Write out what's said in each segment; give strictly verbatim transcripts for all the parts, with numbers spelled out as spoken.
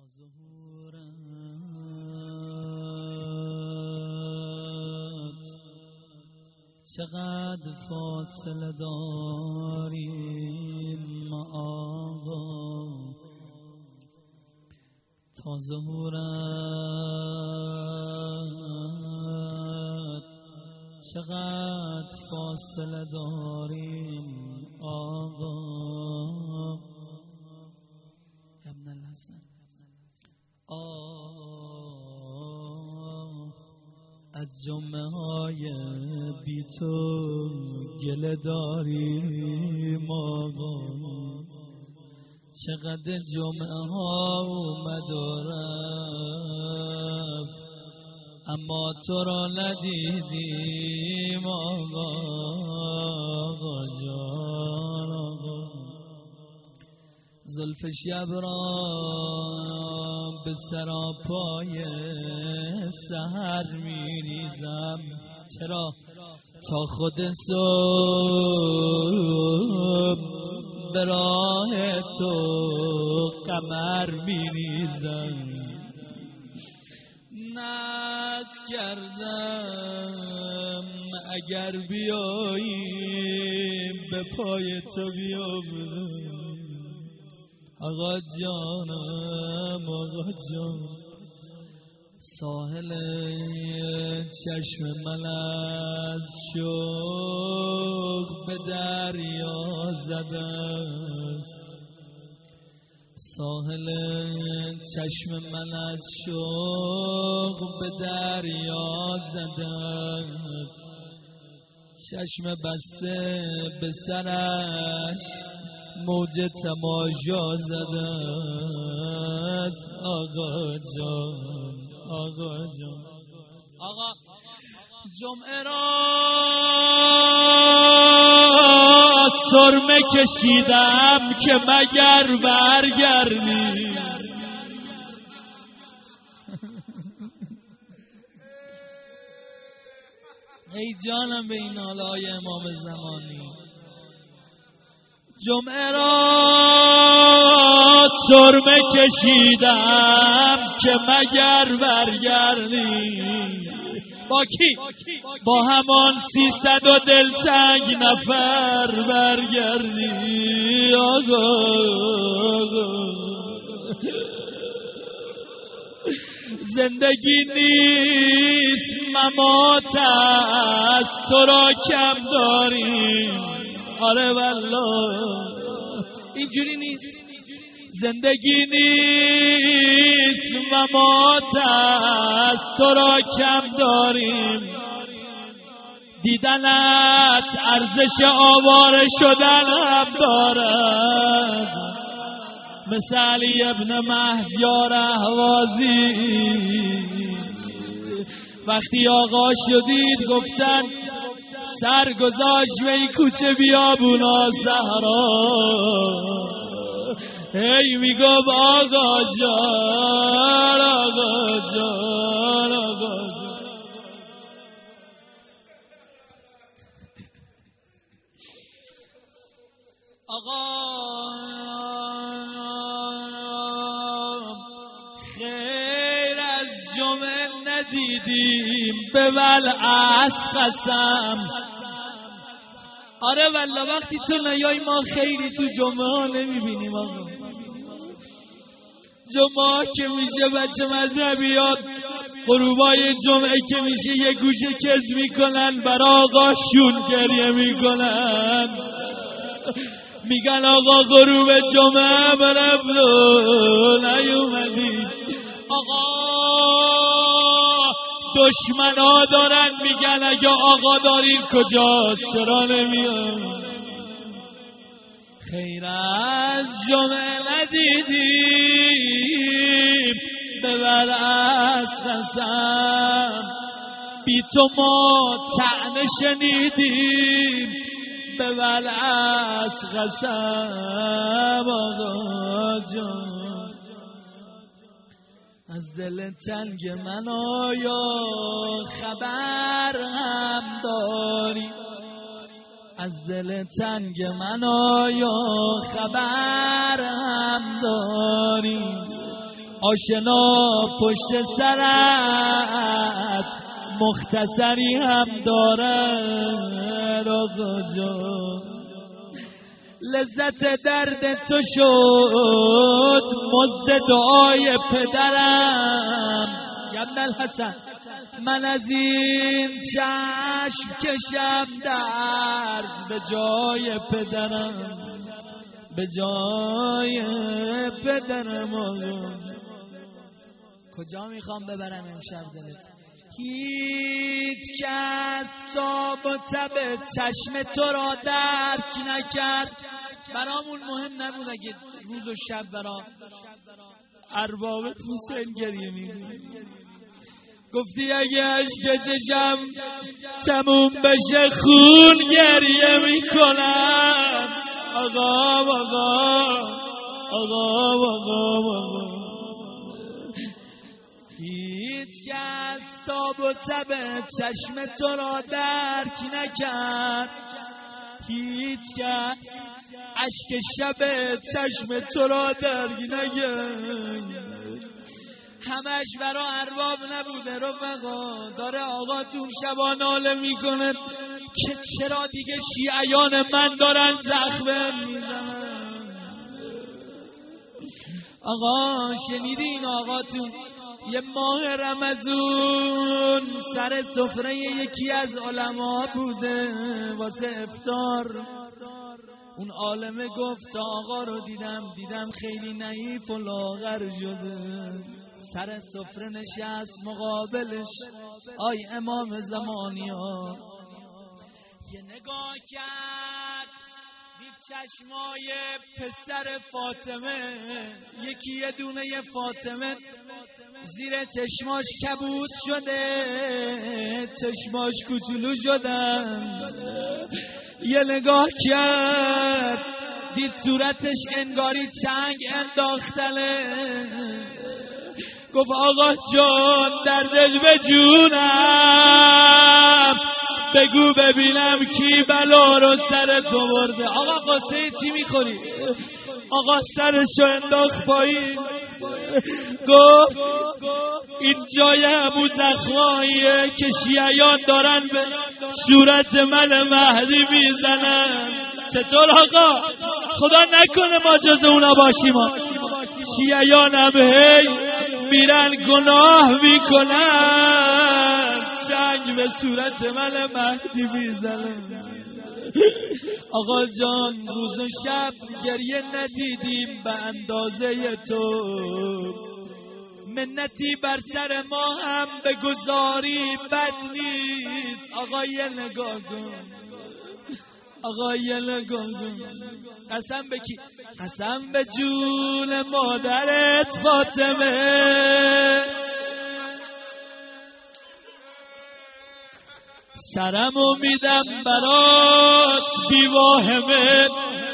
ظهورت چقدر فاصله داریم آقا، تا ظهورت چقدر فاصله داریم آقا. ابن الحسن آه از جمعه های بی تو گله داریم آقا، چقدر جمعه ها اومد و رفت اما تو را ندیدیم آقا. آقا جان آقا، زلف شب را به سراپای سحر میریزم، چرا تا خود صبح به راه تو قمر میریزم. ناز کردم اگر بیایی به پای تو بیافتم آقا جانم آقا جان. ساحل چشم من از شوق به دریا زده است، ساحل چشم من از شوق به دریا زده است، چشم بسته به سرش موج تماشا زده است آقا جان آقا جان. آقا جمعه را سرمه کشیدم که مگر برگردی، ای جانم به این حالای امام زمانی. جمعه را سرمه کشیدم که مگر برگردی، با کی؟ با همان سیصد و دلتنگ نفر برگردی آقا. زندگی نیست ممات است، تو را کم داریم. آره والله اینجوری نیست، زندگی نیست ممات است، تو را کم داریم. دیدنت ارزش آواره شدن هم دارد، مثل علی ابن مهدیار اهوازی وقتی آقا شدید گفتن سر گذاشت به این کوچه بیابونا زهرا، هی میگم آقا جان آقا جان آقا جان. آقا خیر از جمعه ندیدیم به ولعصر قسم. آره والله وقتی تو نیای ما خیری تو جمعه ها نمیبینیم آقا. جمعه که میشه بچه مذهبیات غروبای جمعه که میشه یه گوشه کز میکنن برا آقاشون گریه میکنن، میگن آقا غروب جمعه برفلو نیومدی. آقا دشمنا دارن میگن اگه آقا دارین کجاست چرا نمیان. خیر از جمعه ندیدیم به ولعصر قسم، بی تو ما طعنه شنیدیم به ولعصر قسم آقا جان. از دل تنگ من آیا خبر هم داری، از دل تنگ من آیا خبر هم داری. آشنا پشت سرت مختصری هم داره آقا جان. لذت درد تو شد مزد دعای پدرم. ابن الحسن من از این چشم کشم درد به جای پدرم، به جای پدرم. کجا میخوام ببرم امشب دلت؟ هیچ کس صاب و تب چشم تو را درک نکرد. برامون مهم نبود اگه روز و شب برا اربابت حسین گریه میکنی. گفتی اگه عشق چشم تموم بشه خون گریه میکنم. آقا آقا آقا آقا آقا هیچ کس تاب و تب چشم تو را درک نکرد. هیچ کس عشق شب چشم تو را درک نکرد. همش برا ارباب نبوده رفقا. داره آقا تو شبا ناله میکنه که چرا دیگه شیعیان من دارن زخمه میزنن. آقا شنیدین آقاتون یه ماه رمضان سر سفره یکی از علما بوده واسه افطار. اون عالمه گفت آقا رو دیدم دیدم خیلی نحیف و لاغر شده. سر سفره نشست مقابلش آی امام زمانی ها. یه نگاه کرد دید چشمای پسر فاطمه، یکی یه دونه یه فاطمه زیر چشماش کبوس شده، چشماش کوچولو شدن. یه نگاه کرد دید صورتش انگاری چنگ انداختله. گفت آقا جان دردش به جونم، بگو ببینم کی بلا رو سر تو برده. آقا قصه چی میخوری؟ آقا سرشو انداخت پایین. گفت این جای همون زخماییه که شیعیان دارن به صورت من مهدی میزنن. چطور آقا؟ خدا نکنه ما جز اونا باشیم. شیعیان هم هی میرن گناه میکنن، چنگ به صورت من مهدی میزنن. آقا جان روز و شب گریه ندیدیم به اندازه تو، منتی بر سر ما هم بگذاری بد نیست. آقا یه نگاه کن، آقا یه نگاه کن. قسم به کی؟ قسم به جون مادرت فاطمه. سرمو میدم برات بی واهمه.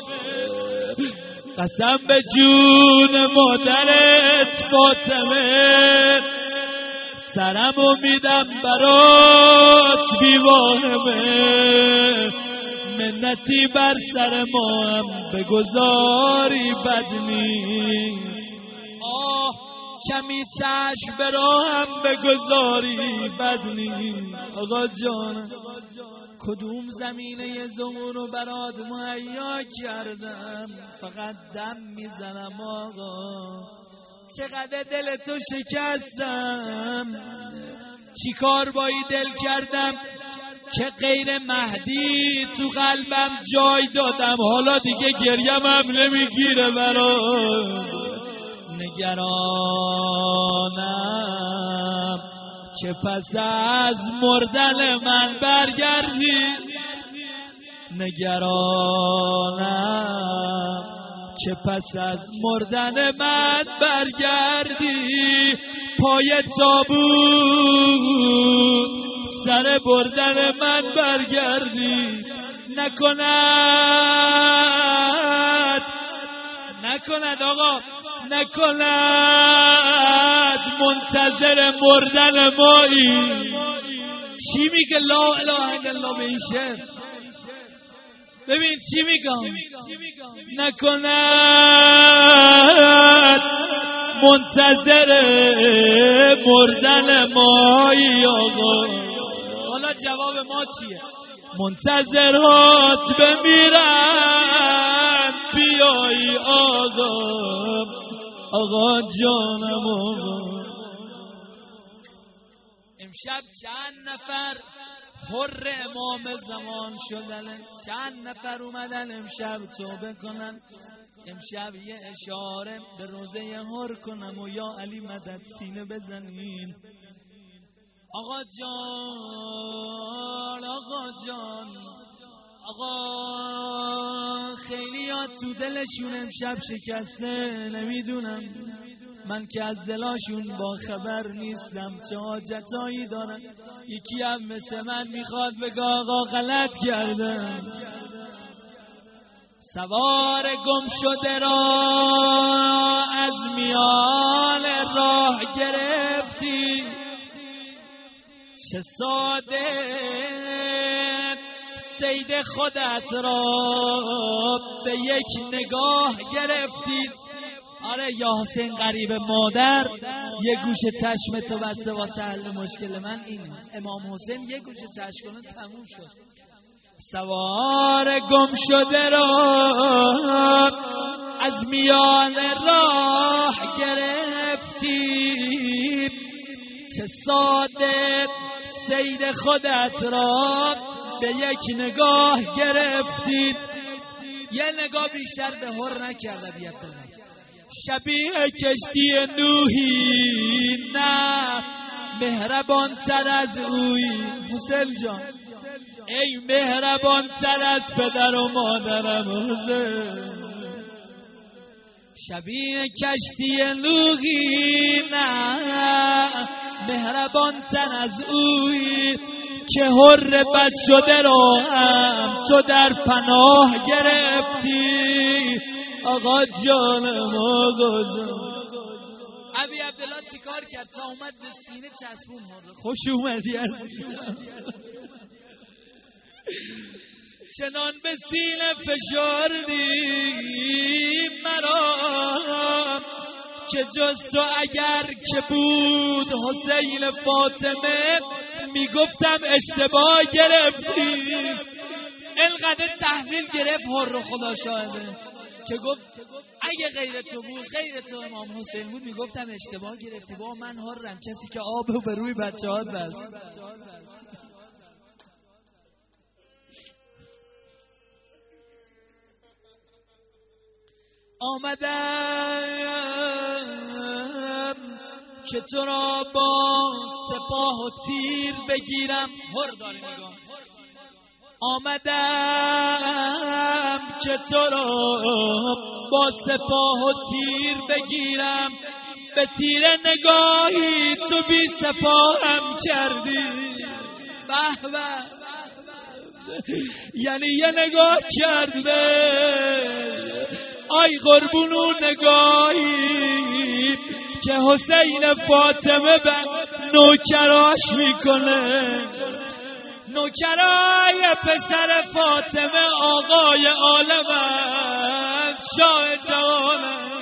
قسم به جون مادرت فاطمه. سرمو میدم برات بی واهمه. منتی بر سر ما هم بگذاری بد نیست. آه کمی چشم به راه هم بگذاری بد نیست. آقا جان کدوم زمینه زمون رو برات مهیا کردم، فقط دم میزنم آقا. چقدر دل تو شکستم، چی کار با این دل کردم که غیر مهدی تو قلبم جای دادم. حالا دیگه گریم هم نمیگیره برات. نگرانم که پس از مردن من برگردی. نگرانم که پس از مردن من برگردی. پای تابوت سر بردن من برگردی. نکند نکند آقا نکند منتظر مردن مایی. چی میگه لا اله الا الله به این شعر؟ ببین چی میگم. نکند منتظر مردن مایی آقا. حالا جواب ما چیه؟ منتظرات بمیرن بیایی آقا، آقا جانم آقا. امشب چند نفر حر امام زمان شدن، چند نفر اومدن امشب توبه کنن، امشب یه اشاره به روزه حر کنم و یا علی مدد سینه بزنین. آقا جان، آقا جان، آقا خیلی ها تو دلشون امشب شکسته، نمیدونم من که از دلاشون با خبر نیستم چه حاجتایی دارن. یکی هم مثل من میخواد بگه آقا غلط کردم. سوار گم شده را از میان راه گرفتی، چه ساده صید خودت را به یک نگاه گرفتی. آره یا حسین غریب مادر، یه گوشه چشم تو بسته واسه حل مشکل من این امام حسین یه گوشه چشم کنه تموم شد. سوار گم شده را از میان راه گرفتی، چه ساده صید خودت را به یک نگاه گرفتی. یه نگاه بیشتر به هر نکرده بیاد بلند. شبیه کشتی نوحی نه مهربان تر از اوی. حسین جان ای مهربان تر از پدر و مادرم حسین. شبیه کشتی نوحی نه مهربان تر از اوی، که حر بد شده رو هم تو در پناه گرفتی. آقا جانم آقا جان. ابی عبدالله چی کار کرد تا اومد به سینه چسبون حر؟ خوش اومدی عزیزم. چنان به سینه فشاردی مرا که جز تو اگر که بود حسین فاطمه میگفتم اشتباه گرفتی. اینقدر تحویل گرفت حر خدا شاهده که گفت اگه غیر تو بود، غیر تو امام حسین بود، میگفتم اشتباه گرفتی. با من حرم، کسی که آبو به روی بچه ها بست. آمدم که تو را با سپاه و تیر بگیرم. هر داره نگاه. آمدم که تو را با سپاه و تیر بگیرم، به تیر نگاهی تو بی سپاهم کردی. به به یعنی یه نگاه کرده آی قربونو نگاهی که حسین فاطمه به نوکراش میکنه. نوکرای پسر فاطمه آقای عالم شاه جهان.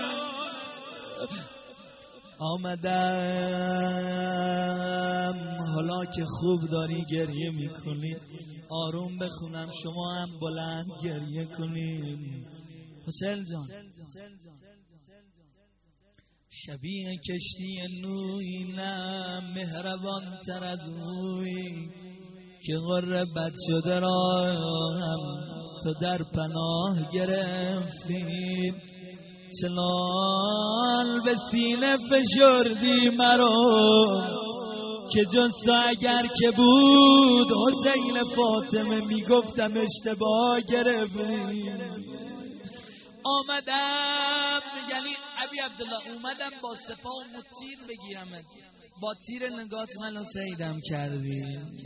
آمدم حالا که خوب داری گریه میکنی، آروم بخونم شما هم بلند گریه کنین. حسین جان شبیه کشتی نوحی نه مهربان تر از اوی، که غر بد شده را هم تو در پناه گرفتی. چنان به سینه فشردی مرا که جز تو اگر که بود حسین فاطمه میگفتم اشتباه گرفتی. آمدم یعنی ابی عبدالله اومدم با سپاه و تیر بگیرمت، با تیر نگات منو سیدم کردی.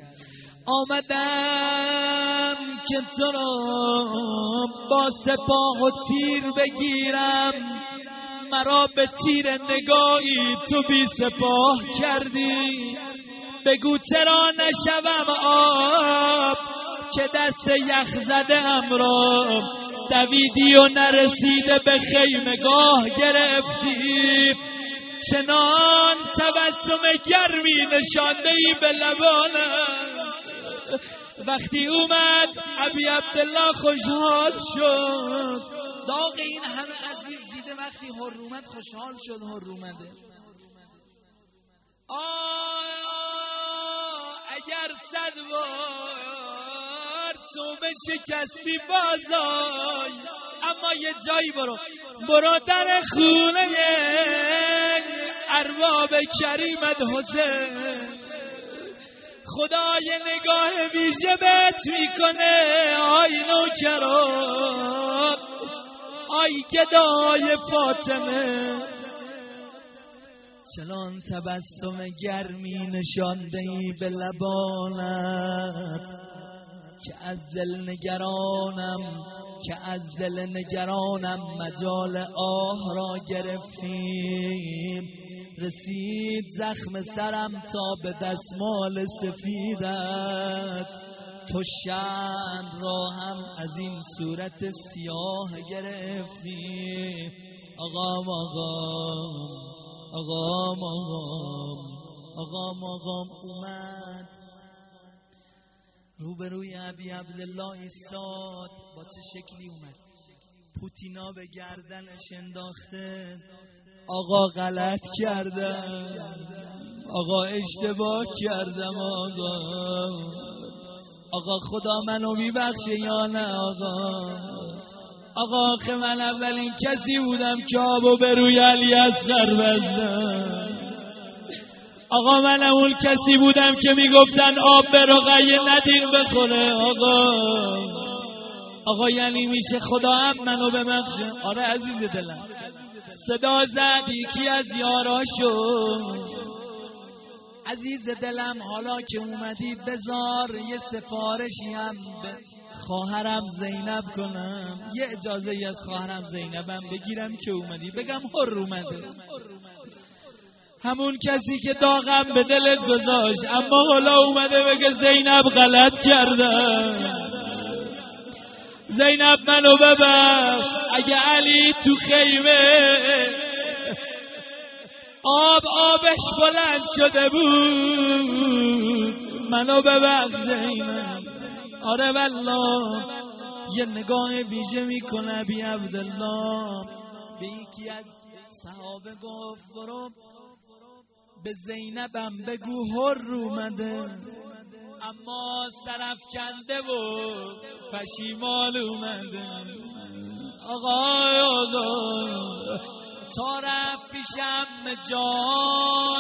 آمدم که تو را با سپاه و تیر بگیرم، مرا به تیر نگاهی تو بی سپاه کردی. بگو چرا نشوم آب که دست یخ زده ام را دویدی و نرسیده به خیمگاه گرفتی. چنان تبسم گرمی نشانده ای به لبانم. وقتی اومد ابی عبدالله خوشحال شد. داغ این همه عزیز دیده وقتی حرومت خوشحال شد. حرومده آه اگر صد بار تو به شکستی بازای، اما یه جایی برو برو در خونه ارباب کریمت حسین، خدای نگاه ویژه بهت میکنه. آی نوکران، آی گدای فاطمه، چنان تبسم گرمی نشانده ای به لبانت که از دل نگرانم که از دل نگرانم مجال آه را گرفتیم. رسید زخم سرم تا به دستمال سفیدت، تو شند را هم از این صورت سیاه گرفتی. آقام آقام آقام آقام آقام آقام اومد روبروی ابی عبدالله ایستاد. با چه شکلی اومد؟ پوتینا به گردنش انداخته. آقا غلط کردم، آقا اشتباه کردم، آقا آقا خدا منو میبخشه یا نه؟ آقا آقا آخه من اولین کسی بودم که آبو به روی علی اصغر بزنم. آقا من اون کسی بودم که میگفتن آب به رقیه ندین بخوره. آقا آقا یعنی میشه خدا هم منو ببخشه؟ آره عزیز دلم. صدا زد یکی از یاراشو. عزیز دلم حالا که اومدی بذار یه سفارشی هم به خواهرم زینب کنم. یه اجازه ای از خواهرم زینبم بگیرم که اومدی بگم حر اومده. همون کسی که داغم به دلت گذاشت اما حالا اومده بگه زینب غلط کردم، زینب منو ببخش. اگه علی تو خیمه آب آبش بلند شده بود منو ببخش زینب. آره والله. یه نگاه ویژه میکنه ابی عبدالله به یکی از صحابه گفت برو به زینبم بگو حر اومده. اما طرف کنده و پشیمان اومده. آقا آقا تا رفت پیشم جان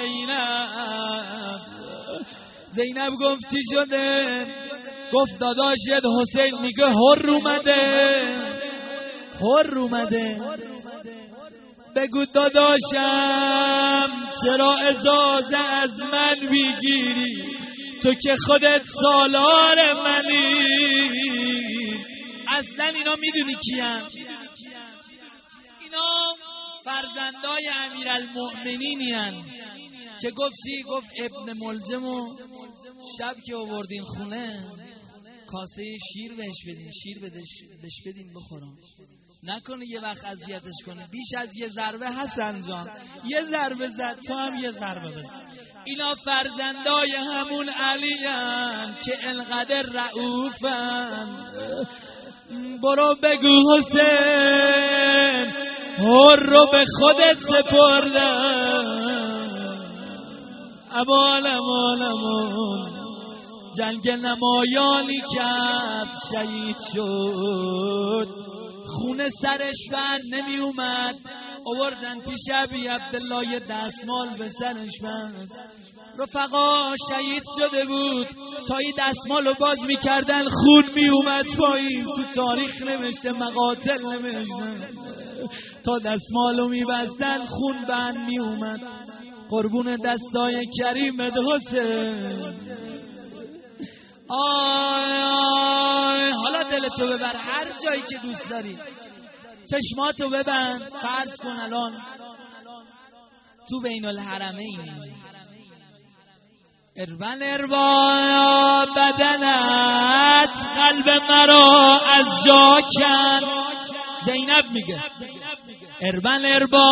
زینب. زینب گفت چی شده؟ گفت داداشت حسین میگه حر اومده، حر اومده. بگو داداشم چرا اجازه از من میگیری؟ تو که خودت سالار منی. اصلا اینا میدونی کیان؟ اینا فرزندای امیرالمؤمنینی هن که گفت چی؟ گفت ابن ملجم و شب که آوردین خونه کاسه شیر بهش بدین، شیر بهش بدین بخورم، نکنه یه وقت اذیتش کنه. بیش از یه ضربه حسن جان یه ضربه زد، تو هم یه ضربه بزن. اینا فرزندای همون علی هن که انقدر رعوفن. برو بگو حسین حر رو به خودت سپردم. امان امان امان جنگ نمایانی کرد شهید شد. خونه سرش بند نمی اومد. آوردن پیش ابی عبدالله یه دستمال به سرش بست. رفقا شهید شده بود. تا این دستمال رو باز میکردن خون می اومد پایین. تو تاریخ نوشته، مقاتل نوشته، تا دستمال رو میبستن خون بند می اومد. قربون دستای کریمت حسین. آی آی حالا دلتو ببر هر جایی که دوست داری. چشماتو ببند. فرض کن الان تو بین الحرمین اربن اربا بدنت قلب مرا از جا کن. زینب میگه اربن اربا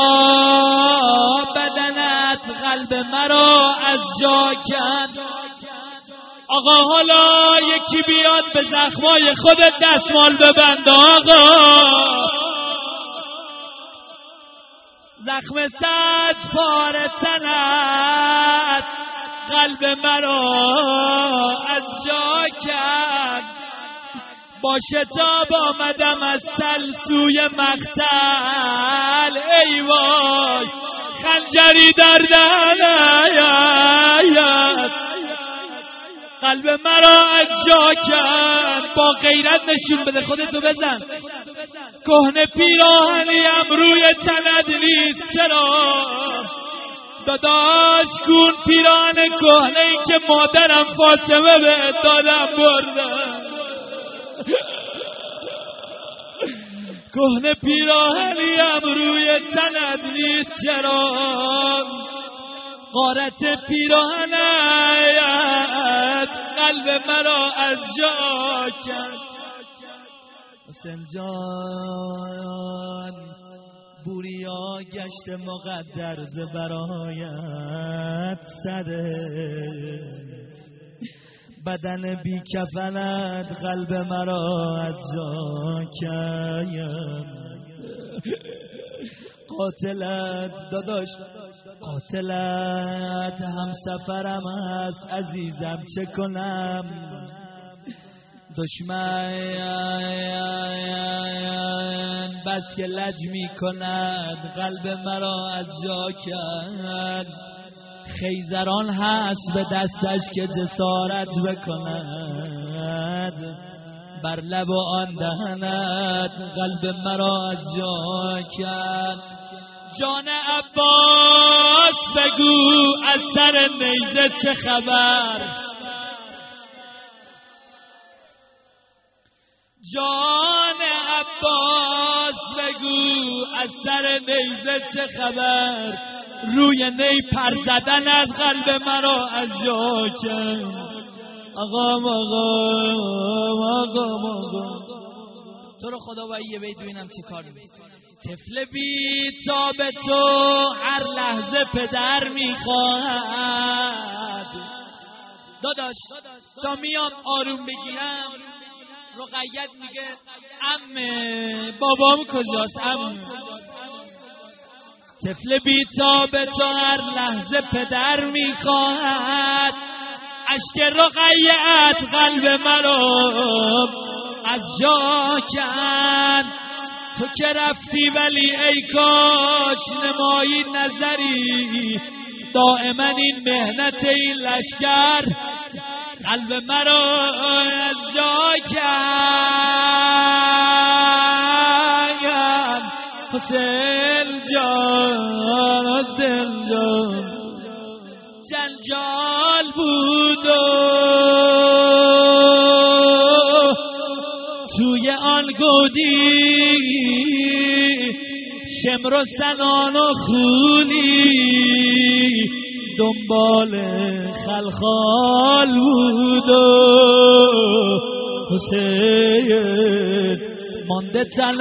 بدنت قلب مرا از جا کن. آقا حالا یکی بیاد به زخمای خودت دستمال ببند. آقا زخم صد پاره تنت قلب مرا از جا کرد. با شتاب آمدم از تل سوی مقتل. ای وای خنجری در دهنت قلب مرا از جا کرد. با غیرت نشون بده، خودتو بزن. کهنه پیراهنیم روی تنت نیست، چرا داداش کون پیراهن کهنه ای که مادرم فاطمه به دادم بردم. کهنه پیراهنیم روی تنت نیست، چرا غارت پیراهنت قلب مرا از جا کرد. حسین جان بوریا گشت مقدر ز برایت سده. بدن بی کفنت قلب مرا از جا کرد. قاتلت داداش قاتلت هم سفرم است عزیزم، چه کنم؟ دشمن بس که لج می کند قلب مرا از جا کرد. خیزران هست به دستش که جسارت بکند. بر لب آن دهنت قلب مرا از جا کرد. جان عباس بگو از سر نیزه چه خبر؟ جان عباس بگو از سر نیزه چه خبر؟ روی نی پر زدن از قلب مرا از جا کرد. آقا آقا آقا آقا تو رو خدا باید یه بیت ببینم چی کار می‌کنی. طفل بی تاب تو هر لحظه پدر میخواهد. داداش تا میام آروم بگیرم رقیت میگه عمه بابام کجاست عمه؟ طفل بی تاب تو هر لحظه پدر میخواهد. اشک رقیت قلب مرا از جا کند. تو که رفتی ولی ای کاش نمایی نظری. دائما این مهنت این لشکر قلب مرا از جا کند. حسین جان حسین جان جنجال بود و توی آن گودی شمر و سنان و خونی دنبال خلخال بود و حسین مانده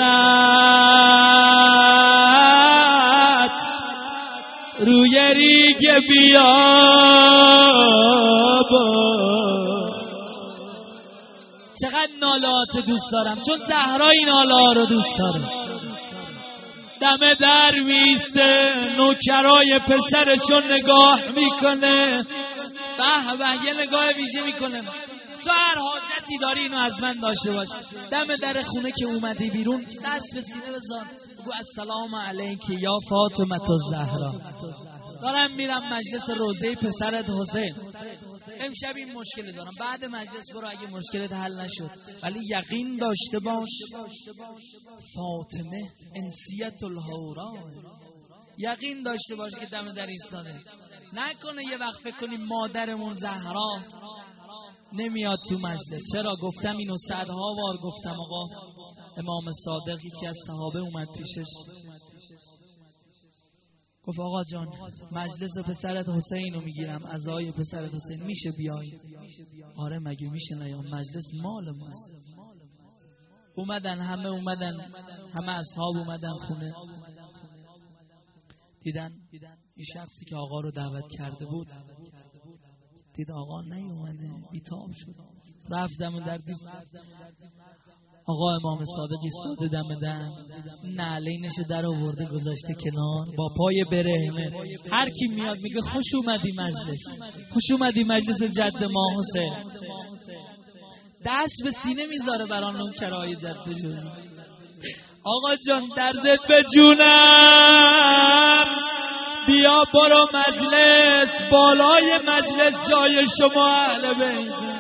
تنت روی ریگ بیابان. چقدر نالات دوست دارم، چون زهرا این ناله رو دوست دارم. دم در میسته نوکرای پسرشو نگاه میکنه. به به یه نگاه ویژه میکنه. تو هر حاجتی داری اینو از من داشته باش. دم در خونه که اومدی بیرون دست به سینه بزن بگو السلام علیک یا فاطمه الزهرا. دارم میرم مجلس روضه پسرت حسین. امشب این مشکل دارم، بعد مجلس برو اگه مشکلت حل نشد. ولی یقین داشته باش فاطمه انسیت الهورا. یقین داشته باش که دم در ایستاده. نکنه یه وقت فکر کنیم مادرمون زهرا نمیاد تو مجلس. چرا گفتم اینو صدها بار گفتم. آقا امام صادقی که از صحابه اومد پیشش گفت آقا جان مجلس پسرت حسین رو میگیرم، عزای پسرت حسین میشه بیای؟ آره مگه میشه نیام، مجلس مال ماست. اومدن همه اومدن همه اصحاب اومدن خونه. دیدن این شخصی که آقا رو دعوت کرده بود، دید آقا نیومده، بیتاب شد، رفت دم در دید آقا امام صادق ایستاده دم در، نعلینش در آورده گذاشته کنار با پای برهنه. هر کی میاد میگه خوش اومدی مجلس، خوش اومدی مجلس جد ما حسین. دست به سینه میذاره بران نوکرای جد جون. آقا جان دردت به جونم، بیا برو مجلس، بالای مجلس جای شما اهل بیت.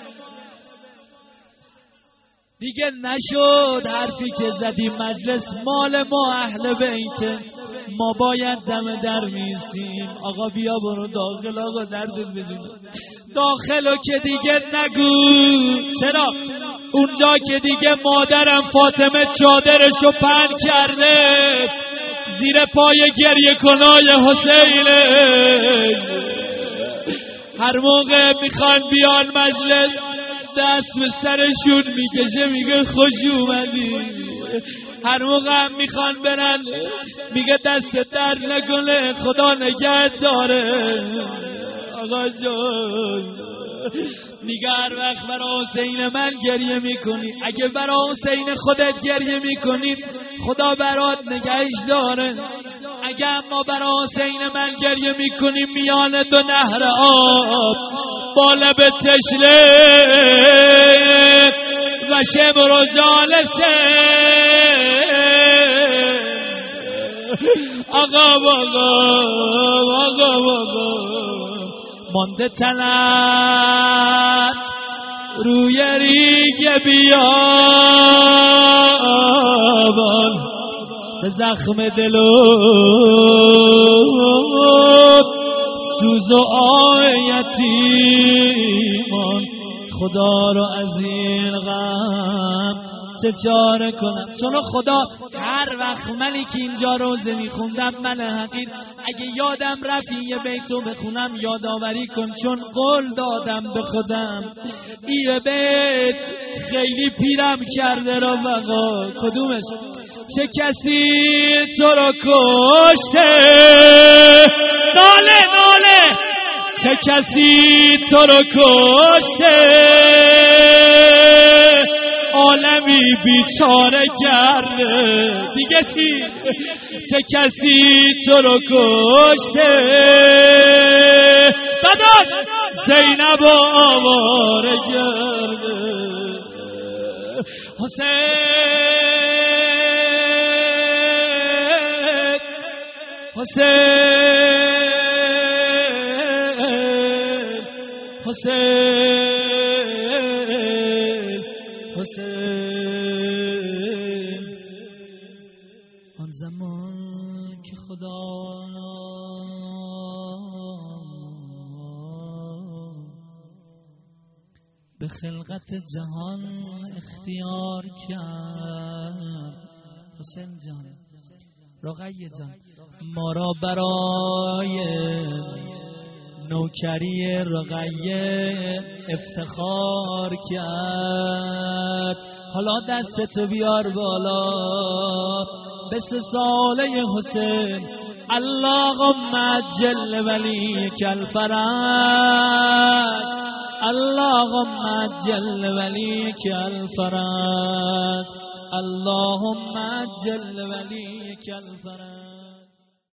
دیگه نشد حرفی که زدی، مجلس مال ما اهل بیت، ما باید دم در میستیم. آقا بیا برو داخل، آقا دردت بدون داخلو که دیگه نگو. چرا؟ اونجا که دیگه مادرم فاطمه چادرشو پهن کرده زیر پای گریه کنای حسین. هر موقع میخوان بیان مجلس دست به سرشون میکشه میگه خوش اومدی. هر موقع هم میخوان برن میگه دست در نکنه خدا نگهت داره. آقا جان میگه هر وقت برای حسین من گریه میکنی، اگه برای حسین خودت گریه میکنی خدا برات نگهش داره. اگه اما برای حسین من گریه میکنی میان دو نهر آب با لب تشنه و شمر و جالسه. آقا بابا آقا بابا مانده تنت روی ریگ بیابان، به زخم دل و سوز و آیتیمان خدا رو از این غم چه چاره کنم. چون خدا هر وقت منی که اینجا روزه میخوندم من حقیر اگه یادم رفت یه بیتو بخونم یادآوری کن، چون قول دادم به خودم این بیت خیلی پیرم کرده را بقا. کدومش؟ چه کسی تو رو کشته، ناله ناله، چه کسی تو رو کشته عالمی بیچاره کرده. دیگه چی؟ چه کسی تو رو کشته بداش زینب آواره کرده. حسین حسین حسین حسین. آن زمان که خدا به خلقت جهان اختیار کرد. حسین جان، رقیه جان، ما را برای نوکری رقیه افتخار کرد. حالا دستتو بیار بالا به سه ساله حسین. اللهم عجل ولیک الفرج، اللهم عجل ولیک الفرج، اللهم عجل ولیک الفرج.